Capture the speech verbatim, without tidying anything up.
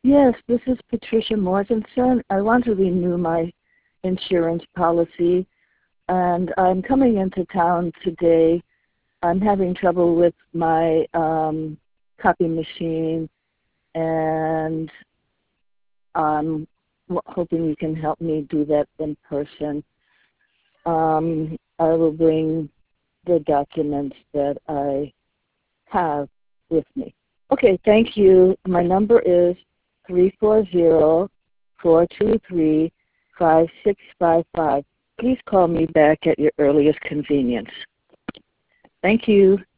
Yes, this is Patricia Mortensen. I want to renew my insurance policy, and I'm coming into town today. I'm having trouble with my um, copy machine, and I'm w- hoping you can help me do that in person. Um, I will bring the documents that I have with me. Okay, thank you. My number is three four zero, four two three, five six five five. Please call me back at your earliest convenience. Thank you.